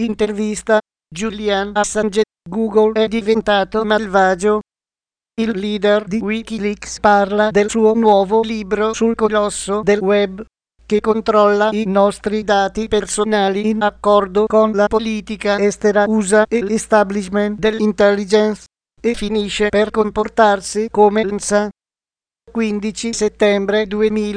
Intervista: Julian Assange, Google è diventato malvagio. Il leader di Wikileaks parla del suo nuovo libro sul colosso del web, che controlla i nostri dati personali in accordo con la politica estera USA e l'establishment dell'intelligence, e finisce per comportarsi come l'NSA. 15 settembre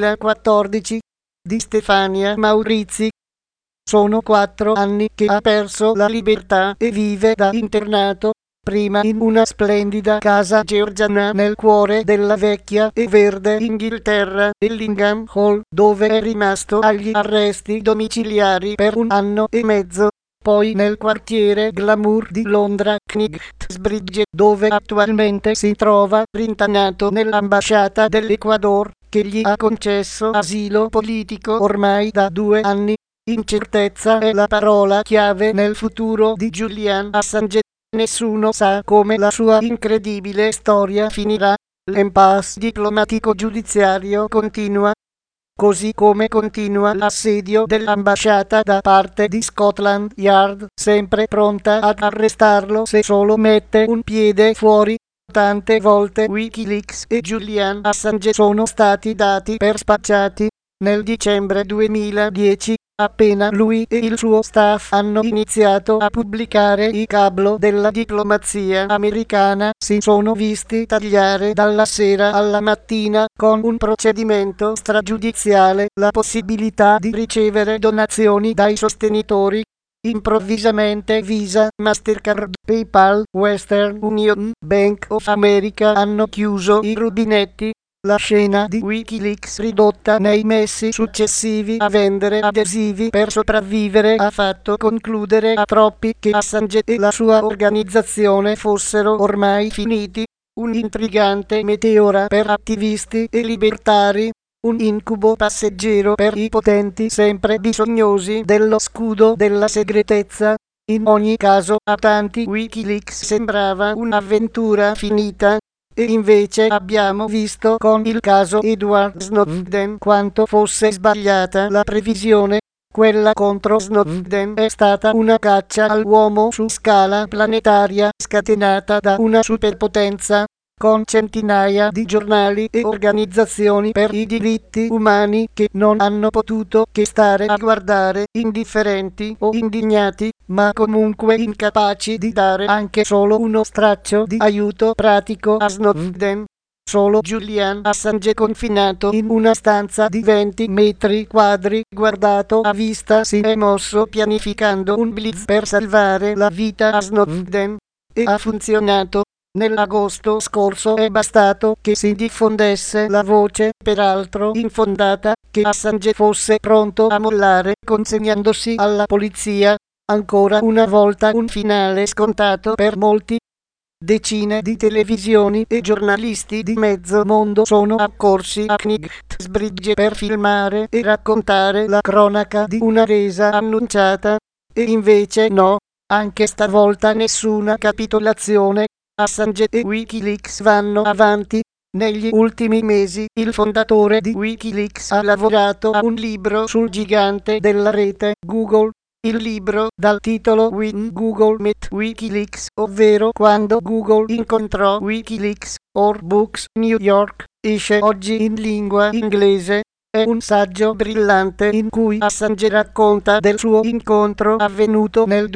2014, di Stefania Maurizi. Sono 4 anni che ha perso la libertà e vive da internato, prima in una splendida casa georgiana nel cuore della vecchia e verde Inghilterra, Ellingham Hall, dove è rimasto agli arresti domiciliari per 1 anno e mezzo, poi nel quartiere glamour di Londra, Knightsbridge, dove attualmente si trova rintanato nell'ambasciata dell'Ecuador, che gli ha concesso asilo politico ormai da 2 anni. Incertezza è la parola chiave nel futuro di Julian Assange. Nessuno sa come la sua incredibile storia finirà. L'impasse diplomatico-giudiziario continua, così come continua l'assedio dell'ambasciata da parte di Scotland Yard, sempre pronta ad arrestarlo se solo mette un piede fuori. Tante volte Wikileaks e Julian Assange sono stati dati per spacciati. Nel dicembre 2010, appena lui e il suo staff hanno iniziato a pubblicare i cablo della diplomazia americana, si sono visti tagliare dalla sera alla mattina, con un procedimento stragiudiziale, la possibilità di ricevere donazioni dai sostenitori. Improvvisamente Visa, Mastercard, PayPal, Western Union, Bank of America hanno chiuso i rubinetti. La scena di Wikileaks, ridotta nei mesi successivi a vendere adesivi per sopravvivere, ha fatto concludere a troppi che Assange e la sua organizzazione fossero ormai finiti. Un intrigante meteora per attivisti e libertari, un incubo passeggero per i potenti sempre bisognosi dello scudo della segretezza. In ogni caso, a tanti Wikileaks sembrava un'avventura finita. E invece abbiamo visto con il caso Edward Snowden quanto fosse sbagliata la previsione. Quella contro Snowden è stata una caccia all'uomo su scala planetaria, scatenata da una superpotenza, con centinaia di giornali e organizzazioni per i diritti umani che non hanno potuto che stare a guardare, indifferenti o indignati, ma comunque incapaci di dare anche solo uno straccio di aiuto pratico a Snowden. Solo Julian Assange, confinato in una stanza di 20 metri quadri, guardato a vista, si è mosso pianificando un blitz per salvare la vita a Snowden. E ha funzionato. Nell'agosto scorso è bastato che si diffondesse la voce, peraltro infondata, che Assange fosse pronto a mollare, consegnandosi alla polizia. Ancora una volta un finale scontato per molti. Decine di televisioni e giornalisti di mezzo mondo sono accorsi a Knightsbridge per filmare e raccontare la cronaca di una resa annunciata. E invece no, anche stavolta nessuna capitolazione. Assange e Wikileaks vanno avanti. Negli ultimi mesi il fondatore di Wikileaks ha lavorato a un libro sul gigante della rete, Google. Il libro, dal titolo When Google Met Wikileaks, ovvero Quando Google incontrò Wikileaks, or Books, New York, esce oggi in lingua inglese. È un saggio brillante in cui Assange racconta del suo incontro avvenuto nel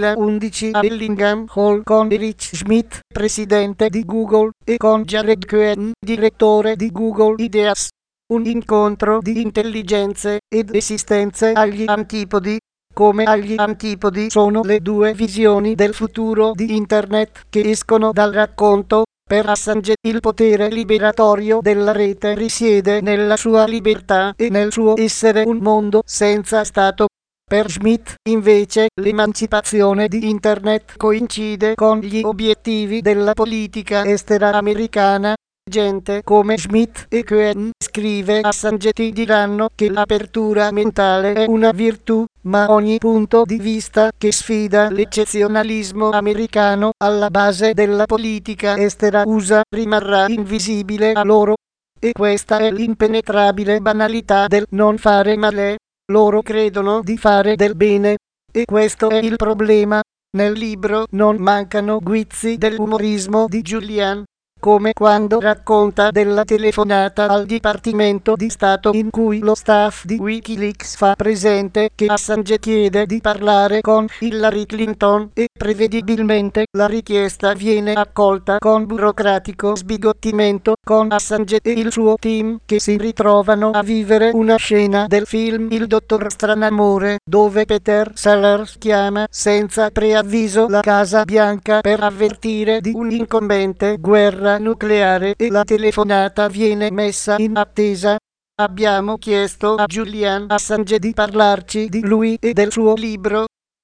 2011 a Ellingham Hall con Eric Schmidt, presidente di Google, e con Jared Cohen, direttore di Google Ideas. Un incontro di intelligenze ed esistenze agli antipodi. Come agli antipodi sono le due visioni del futuro di Internet che escono dal racconto. Per Assange il potere liberatorio della rete risiede nella sua libertà e nel suo essere un mondo senza Stato. Per Schmidt, invece, l'emancipazione di Internet coincide con gli obiettivi della politica estera americana. Gente come Schmidt e Cohen, scrive Assange, ti diranno che l'apertura mentale è una virtù, ma ogni punto di vista che sfida l'eccezionalismo americano alla base della politica estera USA rimarrà invisibile a loro. E questa è l'impenetrabile banalità del non fare male. Loro credono di fare del bene, E questo è il problema. Nel libro non mancano guizzi dell'umorismo di Julian, come quando racconta della telefonata al Dipartimento di Stato in cui lo staff di Wikileaks fa presente che Assange chiede di parlare con Hillary Clinton e prevedibilmente la richiesta viene accolta con burocratico sbigottimento, con Assange e il suo team che si ritrovano a vivere una scena del film Il Dottor Stranamore, dove Peter Sellers chiama senza preavviso la Casa Bianca per avvertire di un'incombente guerra nucleare e la telefonata viene messa in attesa. Abbiamo chiesto a Julian Assange di parlarci di lui e del suo libro.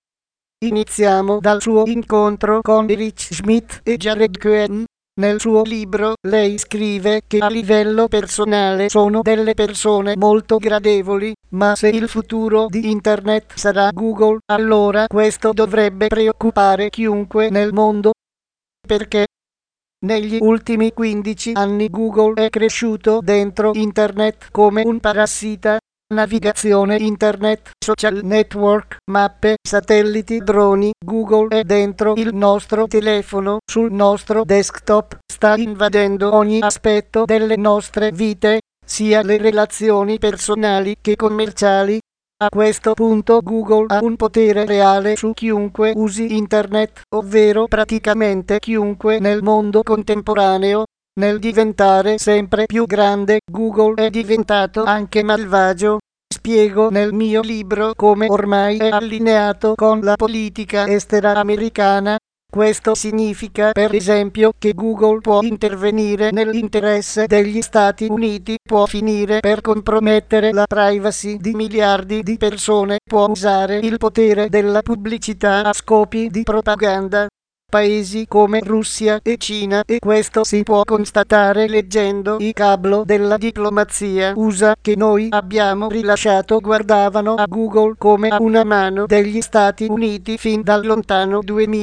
Iniziamo dal suo incontro con Eric Schmidt e Jared Cohen. Nel suo libro lei scrive che a livello personale sono delle persone molto gradevoli, ma se il futuro di Internet sarà Google, allora questo dovrebbe preoccupare chiunque nel mondo. Perché? Negli ultimi 15 anni Google è cresciuto dentro Internet come un parassita. Navigazione internet, social network, mappe, satelliti, droni. Google è dentro il nostro telefono, sul nostro desktop, sta invadendo ogni aspetto delle nostre vite, sia le relazioni personali che commerciali. A questo punto Google ha un potere reale su chiunque usi internet, ovvero praticamente chiunque nel mondo contemporaneo. Nel diventare sempre più grande, Google è diventato anche malvagio. Spiego nel mio libro come ormai è allineato con la politica estera americana. Questo significa per esempio che Google può intervenire nell'interesse degli Stati Uniti, può finire per compromettere la privacy di miliardi di persone, può usare il potere della pubblicità a scopi di propaganda. Paesi come Russia e Cina, e questo si può constatare leggendo i cablo della diplomazia USA che noi abbiamo rilasciato, guardavano a Google come a una mano degli Stati Uniti fin dal lontano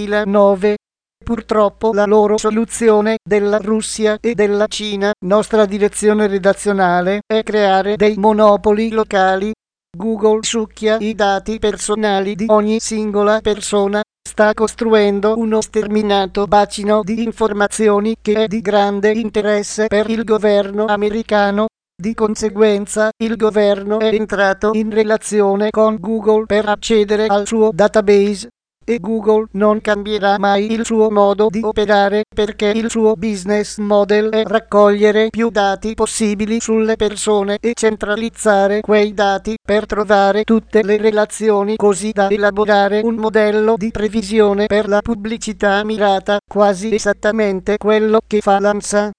2009. Purtroppo la loro soluzione della Russia e della Cina, nostra direzione redazionale, è creare dei monopoli locali. Google succhia i dati personali di ogni singola persona, sta costruendo uno sterminato bacino di informazioni che è di grande interesse per il governo americano. Di conseguenza, il governo è entrato in relazione con Google per accedere al suo database. E Google non cambierà mai il suo modo di operare, perché il suo business model è raccogliere più dati possibili sulle persone e centralizzare quei dati per trovare tutte le relazioni, così da elaborare un modello di previsione per la pubblicità mirata, quasi esattamente quello che fa l'ANSA.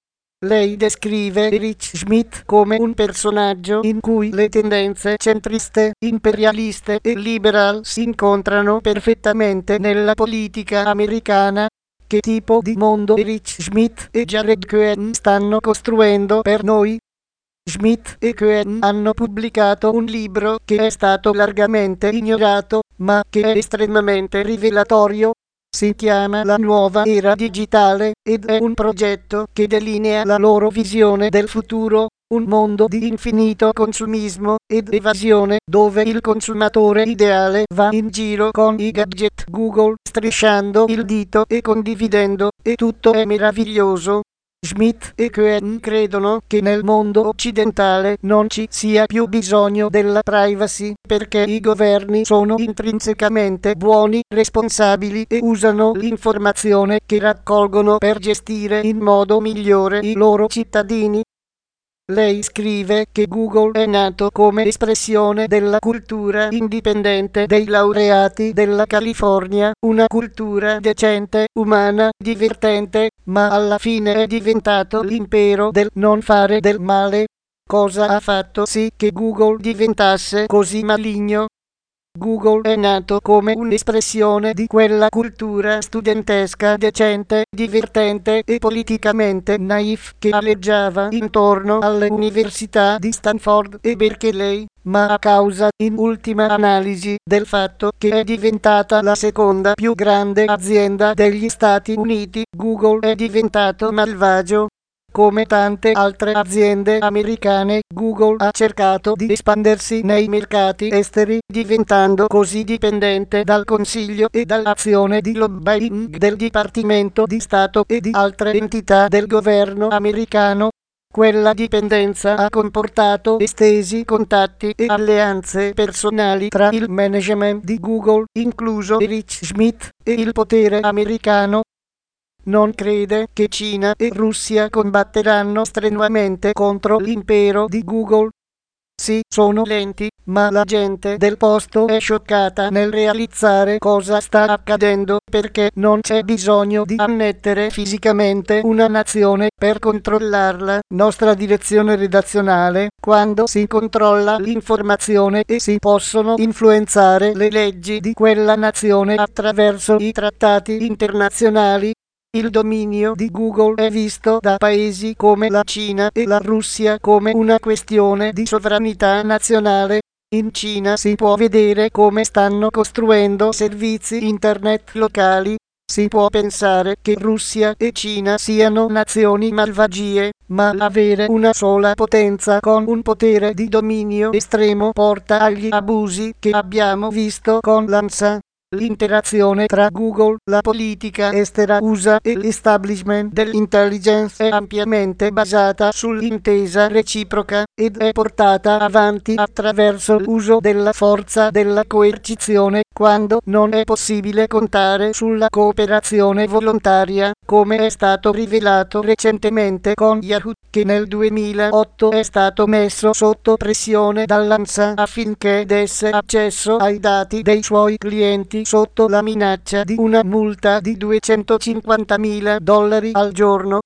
Lei descrive Eric Schmidt come un personaggio in cui le tendenze centriste, imperialiste e liberal si incontrano perfettamente nella politica americana. Che tipo di mondo Eric Schmidt e Jared Cohen stanno costruendo per noi? Schmidt e Cohen hanno pubblicato un libro che è stato largamente ignorato, ma che è estremamente rivelatorio. Si chiama La nuova era digitale ed è un progetto che delinea la loro visione del futuro, un mondo di infinito consumismo ed evasione dove il consumatore ideale va in giro con i gadget Google, strisciando il dito e condividendo, e tutto è meraviglioso. Schmidt e Cohen credono che nel mondo occidentale non ci sia più bisogno della privacy, perché i governi sono intrinsecamente buoni, responsabili e usano l'informazione che raccolgono per gestire in modo migliore i loro cittadini. Lei scrive che Google è nato come espressione della cultura indipendente dei laureati della California, una cultura decente, umana, divertente, ma alla fine è diventato l'impero del non fare del male. Cosa ha fatto sì che Google diventasse così maligno? Google è nato come un'espressione di quella cultura studentesca decente, divertente e politicamente naif che aleggiava intorno alle università di Stanford e Berkeley, ma a causa, in ultima analisi, del fatto che è diventata la seconda più grande azienda degli Stati Uniti, Google è diventato malvagio. come tante altre aziende americane, Google ha cercato di espandersi nei mercati esteri, diventando così dipendente dal consiglio e dall'azione di lobbying del Dipartimento di Stato e di altre entità del governo americano. Quella dipendenza ha comportato estesi contatti e alleanze personali tra il management di Google, incluso Eric Schmidt, e il potere americano. Non crede che Cina e Russia combatteranno strenuamente contro l'impero di Google. Sì, sono lenti, ma la gente del posto è scioccata nel realizzare cosa sta accadendo, perché non c'è bisogno di annettere fisicamente una nazione per controllarla. Nostra direzione redazionale, quando si controlla l'informazione e si possono influenzare le leggi di quella nazione attraverso i trattati internazionali. Il dominio di Google è visto da paesi come la Cina e la Russia come una questione di sovranità nazionale. In Cina si può vedere come stanno costruendo servizi internet locali. Si può pensare che Russia e Cina siano nazioni malvagie, ma avere una sola potenza con un potere di dominio estremo porta agli abusi che abbiamo visto con l'ANSA. L'interazione tra Google, la politica estera USA e l'establishment dell'intelligence è ampiamente basata sull'intesa reciproca ed è portata avanti attraverso l'uso della forza della coercizione quando non è possibile contare sulla cooperazione volontaria, come è stato rivelato recentemente con Yahoo, che nel 2008 è stato messo sotto pressione dall'ANSA affinché desse accesso ai dati dei suoi clienti sotto la minaccia di una multa di $250.000 al giorno.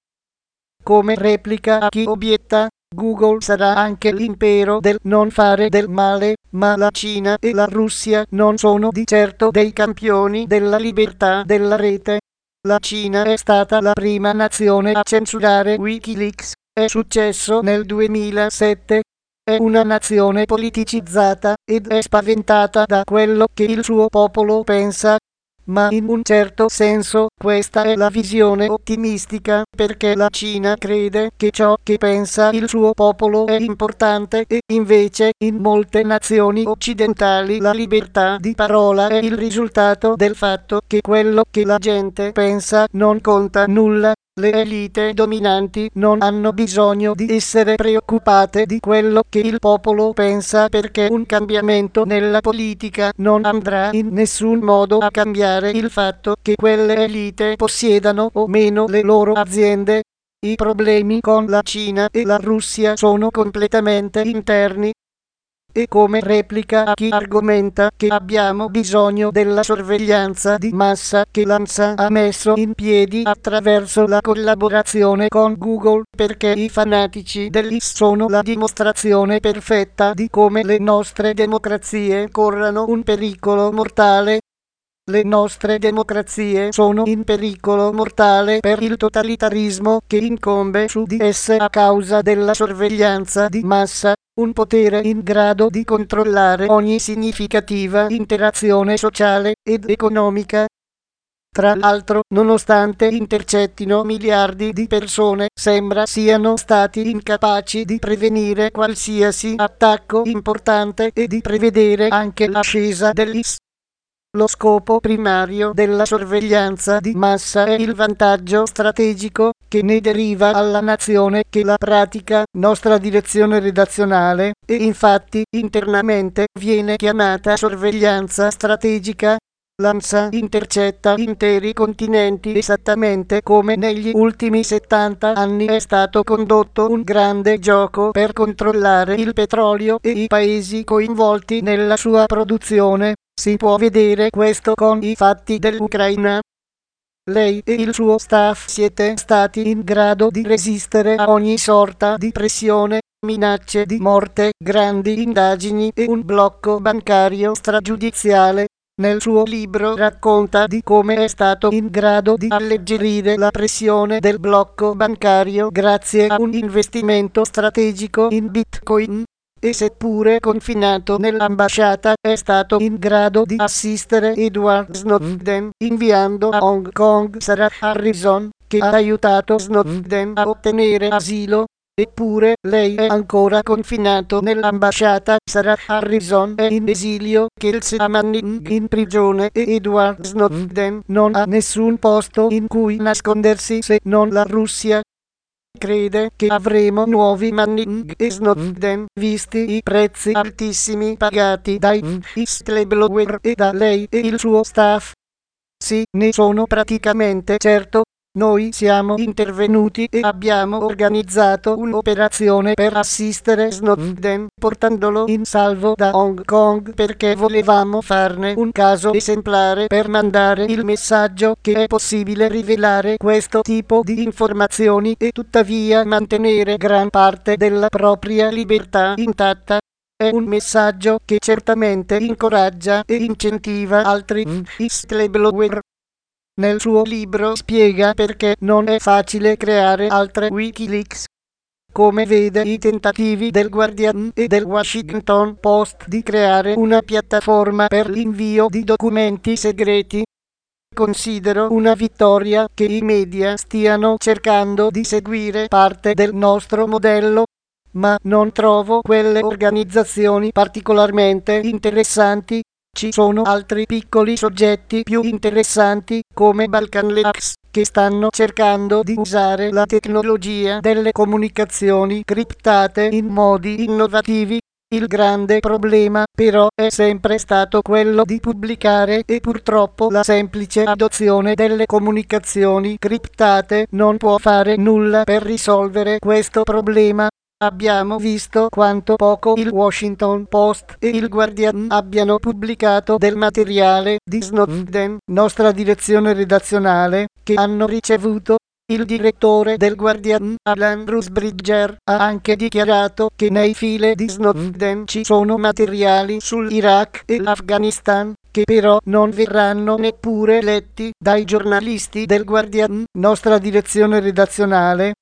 Come replica a chi obietta, Google sarà anche l'impero del non fare del male, ma la Cina e la Russia non sono di certo dei campioni della libertà della rete. La Cina è stata la prima nazione a censurare Wikileaks, è successo nel 2007. È una nazione politicizzata ed è spaventata da quello che il suo popolo pensa. Ma in un certo senso questa è la visione ottimistica, perché la Cina crede che ciò che pensa il suo popolo è importante e invece in molte nazioni occidentali la libertà di parola è il risultato del fatto che quello che la gente pensa non conta nulla. Le elite dominanti non hanno bisogno di essere preoccupate di quello che il popolo pensa, perché un cambiamento nella politica non andrà in nessun modo a cambiare il fatto che quelle elite possiedano o meno le loro aziende. I problemi con la Cina e la Russia sono completamente interni. E come replica a chi argomenta che abbiamo bisogno della sorveglianza di massa che l'ANSA ha messo in piedi attraverso la collaborazione con Google, perché i fanatici dell'IS sono la dimostrazione perfetta di come le nostre democrazie corrano un pericolo mortale. Le nostre democrazie sono in pericolo mortale per il totalitarismo che incombe su di esse a causa della sorveglianza di massa, un potere in grado di controllare ogni significativa interazione sociale ed economica. Tra l'altro, nonostante intercettino miliardi di persone, sembra siano stati incapaci di prevenire qualsiasi attacco importante e di prevedere anche l'ascesa dell'IS. Lo scopo primario della sorveglianza di massa è il vantaggio strategico che ne deriva alla nazione che la pratica, nostra direzione redazionale, e infatti internamente viene chiamata sorveglianza strategica. L'ANSA intercetta interi continenti esattamente come negli ultimi 70 anni è stato condotto un grande gioco per controllare il petrolio e i paesi coinvolti nella sua produzione. Si può vedere questo con i fatti dell'Ucraina. Lei e il suo staff siete stati in grado di resistere a ogni sorta di pressione, minacce di morte, grandi indagini e un blocco bancario stragiudiziale. Nel suo libro racconta di come è stato in grado di alleggerire la pressione del blocco bancario grazie a un investimento strategico in Bitcoin. E seppure confinato nell'ambasciata è stato in grado di assistere Edward Snowden inviando a Hong Kong Sarah Harrison, che ha aiutato Snowden a ottenere asilo. Eppure lei è ancora confinato nell'ambasciata. Sarah Harrison è in esilio, Kelsey Manning in prigione e Edward Snowden non ha nessun posto in cui nascondersi se non la Russia. Crede che avremo nuovi Manning e Snowden, visti i prezzi altissimi pagati dai whistleblower e da lei e il suo staff? Sì, ne sono praticamente certo. Noi siamo intervenuti e abbiamo organizzato un'operazione per assistere Snowden, portandolo in salvo da Hong Kong perché volevamo farne un caso esemplare per mandare il messaggio che è possibile rivelare questo tipo di informazioni e tuttavia mantenere gran parte della propria libertà intatta. È un messaggio che certamente incoraggia e incentiva altri whistleblower. Nel suo libro spiega perché non è facile creare altre Wikileaks. Come vede i tentativi del Guardian e del Washington Post di creare una piattaforma per l'invio di documenti segreti. Considero una vittoria che i media stiano cercando di seguire parte del nostro modello, ma non trovo quelle organizzazioni particolarmente interessanti. Ci sono altri piccoli soggetti più interessanti, come Balkanleaks, che stanno cercando di usare la tecnologia delle comunicazioni criptate in modi innovativi. Il grande problema, però, è sempre stato quello di pubblicare e purtroppo la semplice adozione delle comunicazioni criptate non può fare nulla per risolvere questo problema. Abbiamo visto quanto poco il Washington Post e il Guardian abbiano pubblicato del materiale di Snowden, nostra direzione redazionale, che hanno ricevuto. Il direttore del Guardian, Alan Rusbridger, ha anche dichiarato che nei file di Snowden ci sono materiali sull'Iraq e l'Afghanistan, che però non verranno neppure letti dai giornalisti del Guardian, nostra direzione redazionale.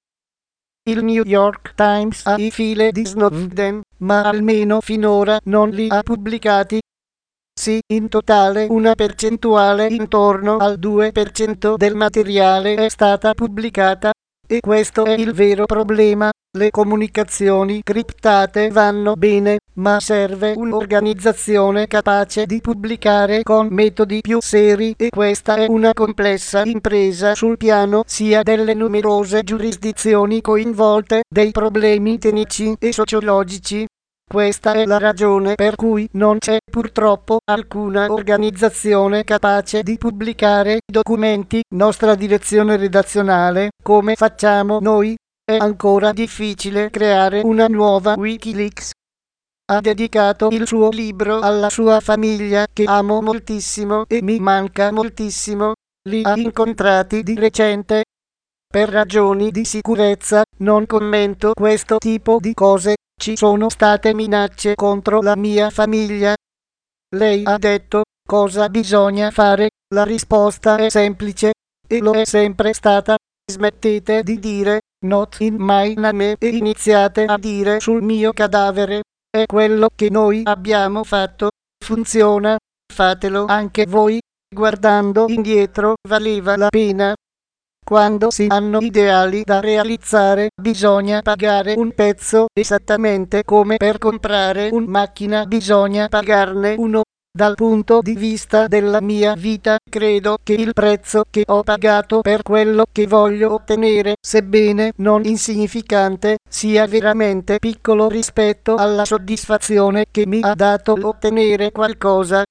Il New York Times ha i file di Snowden, ma almeno finora non li ha pubblicati. Sì, in totale una percentuale intorno al 2% del materiale è stata pubblicata. E questo è il vero problema. Le comunicazioni criptate vanno bene, ma serve un'organizzazione capace di pubblicare con metodi più seri e questa è una complessa impresa sul piano sia delle numerose giurisdizioni coinvolte, dei problemi tecnici e sociologici. Questa è la ragione per cui non c'è purtroppo alcuna organizzazione capace di pubblicare documenti, nostra direzione redazionale, come facciamo noi. È ancora difficile creare una nuova Wikileaks. Ha dedicato il suo libro alla sua famiglia, che amo moltissimo e mi manca moltissimo. Li ha incontrati di recente. Per ragioni di sicurezza non commento questo tipo di cose. Ci sono state minacce contro la mia famiglia. Lei ha detto cosa bisogna fare. La risposta è semplice e lo è sempre stata. Smettete di dire not in my name e iniziate a dire sul mio cadavere. È quello che noi abbiamo fatto. Funziona. Fatelo anche voi. Guardando indietro valeva la pena. Quando si hanno ideali da realizzare, bisogna pagare un prezzo, esattamente come per comprare una macchina bisogna pagarne uno. Dal punto di vista della mia vita, credo che il prezzo che ho pagato per quello che voglio ottenere, sebbene non insignificante, sia veramente piccolo rispetto alla soddisfazione che mi ha dato ottenere qualcosa.